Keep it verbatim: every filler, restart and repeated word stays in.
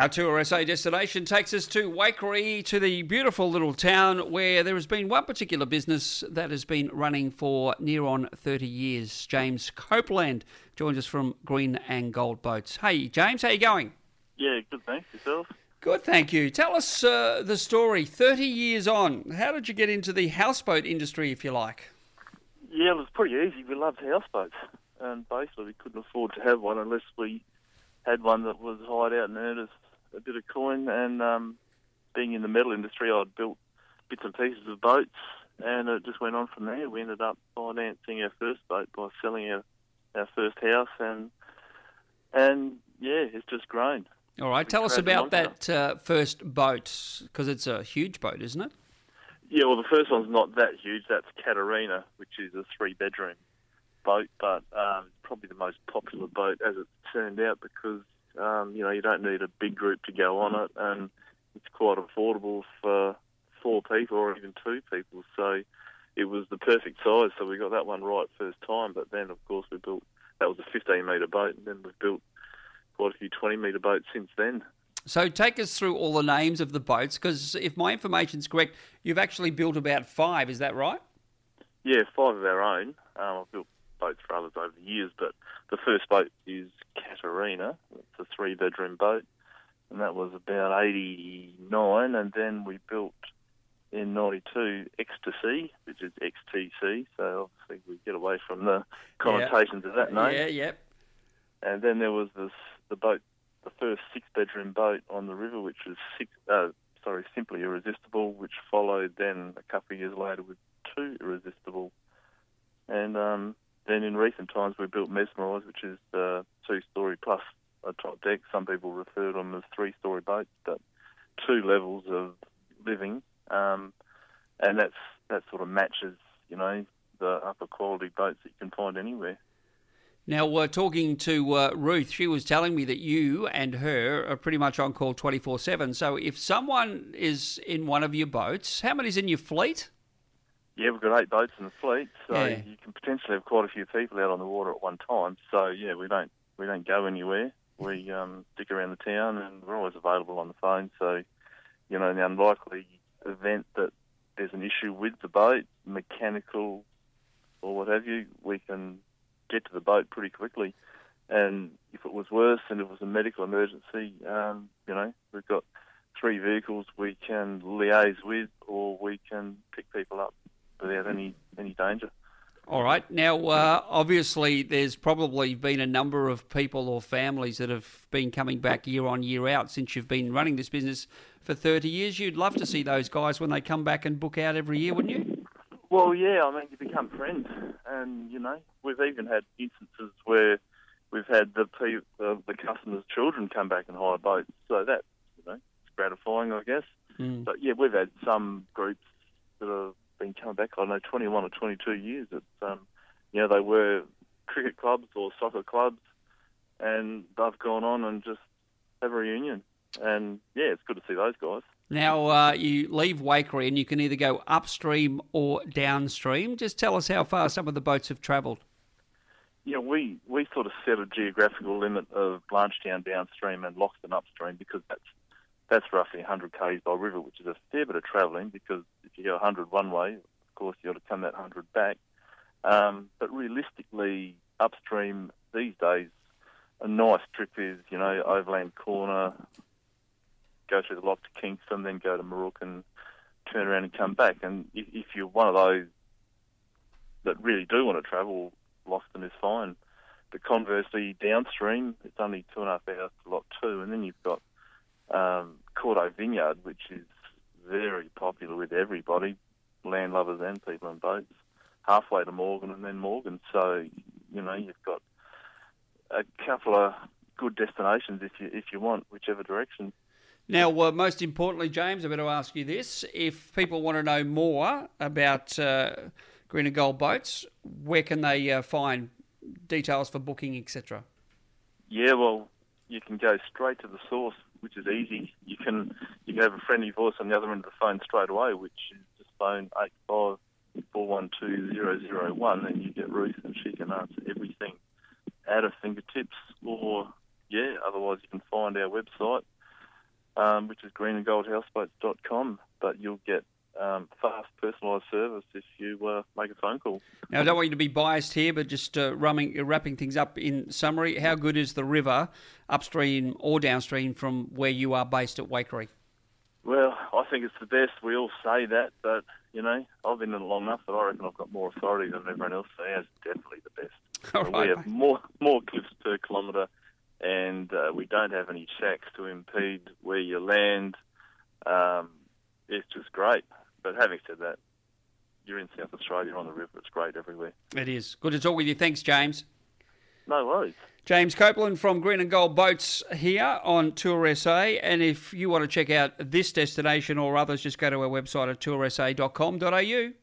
Our Tour S A destination takes us to Waikerie, to the beautiful little town where there has been one particular business that has been running for near on thirty years. James Copeland joins us from Green and Gold Boats. Hey, James, how you going? Yeah, good, thanks. Yourself? Good, thank you. Tell us uh, the story. thirty years on, how did you get into the houseboat industry, if you like? Yeah, it was pretty easy. We loved houseboats, and basically we couldn't afford to have one unless we had one that was hired out and earned us a bit of coin. And um, being in the metal industry, I'd built bits and pieces of boats, and it just went on from there. We ended up financing our first boat by selling our, our first house, and and yeah, it's just grown. All right, tell us about that uh, first boat, because it's a huge boat, isn't it? Yeah, well, the first one's not that huge. That's Catarina, which is a three-bedroom boat, but um, probably the most popular boat as it turned out because, um, you know, you don't need a big group to go on it, and it's quite affordable for four people or even two people. So it was the perfect size, so we got that one right first time. But then, of course, we built, that was a fifteen-metre boat, and then we've built quite a few twenty-metre boats since then. So take us through all the names of the boats, because if my information's correct, you've actually built about five, is that right? Yeah, five of our own. Um, I've built boats for others over the years, but the first boat is Catarina. It's a three-bedroom boat, and that was about eighty-nine, and then we built in ninety-two Ecstasy, which is X T C, so obviously we get away from the connotations yep. of that name. Yeah, yep. And then there was this the boat, the first six-bedroom boat on the river, which was six, uh, sorry, Simply Irresistible, which followed then a couple of years later with Two Irresistible. And um, then in recent times we built Mesmerise, which is uh, two-storey plus a top deck. Some people refer to them as three-storey boats, but two levels of living. Um, and that's that sort of matches, you know, the upper quality boats that you can find anywhere. Now, we're talking to uh, Ruth. She was telling me that you and her are pretty much on call twenty-four seven. So if someone is in one of your boats, how many's in your fleet? Yeah, we've got eight boats in the fleet, so yeah. you can potentially have quite a few people out on the water at one time. So yeah, we don't we don't go anywhere. We um, stick around the town, and we're always available on the phone. So, you know, in the unlikely event that there's an issue with the boat, mechanical or what have you, we can get to the boat pretty quickly. And if it was worse and it was a medical emergency, um, you know, we've got three vehicles we can liaise with, or we can pick people up without any, any danger. All right. Now, uh, obviously, there's probably been a number of people or families that have been coming back year on, year out since you've been running this business for thirty years. You'd love to see those guys when they come back and book out every year, wouldn't you? Well, yeah, I mean, you become friends, and, you know, we've even had instances where we've had the uh, the customers' children come back and hire boats, so that's, you know, it's gratifying, I guess. Mm. But, yeah, we've had some groups that have been coming back, I don't know, twenty-one or twenty-two years. It's, um, you know, they were cricket clubs or soccer clubs, and they've gone on and just have a reunion. And, yeah, it's good to see those guys. Now, uh, you leave Waikerie and you can either go upstream or downstream. Just tell us how far some of the boats have travelled. Yeah, we, we sort of set a geographical limit of Blanchetown downstream and Loxton upstream, because that's that's roughly one hundred k's by river, which is a fair bit of travelling, because if you go one hundred one way, of course you've got to come that one hundred back. Um, but realistically, upstream these days, a nice trip is, you know, Overland Corner, go through the lock to Kingston, then go to Moorook and turn around and come back. And if, if you're one of those that really do want to travel, Loxton is fine. But conversely, downstream, it's only two and a half hours to Lot two, and then you've got um, Cordo Vineyard, which is very popular with everybody, landlubbers and people on boats, halfway to Morgan and then Morgan. So, you know, you've got a couple of good destinations if you if you want, whichever direction. Now, uh, most importantly, James, I better ask you this. If people want to know more about uh, Green and Gold Boats, where can they uh, find details for booking, et cetera? Yeah, well, you can go straight to the source, which is easy. You can you can have a friendly voice on the other end of the phone straight away, which is just phone eight five four one two zero zero one, and you get Ruth, and she can answer everything at her fingertips. Or, yeah, otherwise you can find our website, um, which is green and gold houseboats dot com. But you'll get um, fast, personalised service if you uh, make a phone call. Now, I don't want you to be biased here, but just uh, rumming, wrapping things up in summary, how good is the river upstream or downstream from where you are based at Waikerie? Well, I think it's the best. We all say that, but, you know, I've been in it long enough that I reckon I've got more authority than everyone else, so it's definitely the best. All right, we have mate. more more cliffs per kilometre, and uh, we don't have any shacks to impede where you land. Um, it's just great. But having said that, you're in South Australia on the river. It's great everywhere. It is. Good to talk with you. Thanks, James. No worries. James Copeland from Green and Gold Boats here on Tour S A. And if you want to check out this destination or others, just go to our website at tour s a dot com dot a u.